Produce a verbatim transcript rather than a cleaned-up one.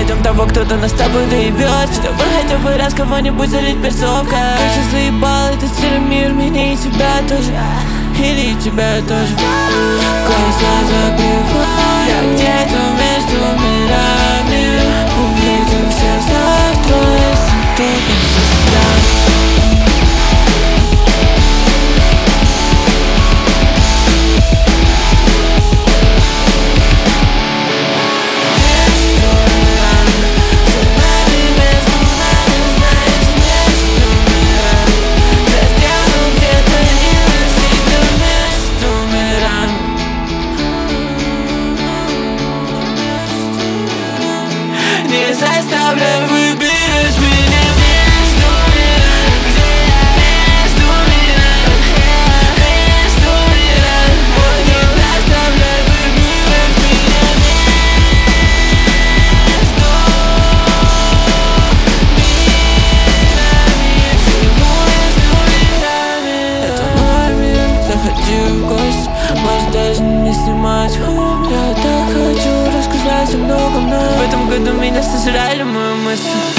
Ждем того, кто-то нас с тобой доебет, чтобы хотя бы раз кого-нибудь залить перцовкой. Как же заебал этот серый мир, меня и тебя тоже, или и тебя тоже. Глаза закрываю, я где-то между мирами. Увидимся завтра, если только застрянем. Не заставляй выбирать меня между мирами, где я между мирами, между мирами. Не заставляй выбирать меня между мирами, всего между мирами. Это мой мир, заходи в гости, может даже не снимать. Я так хочу рассказать о многом, но в этом году меня сожрали мои мысли.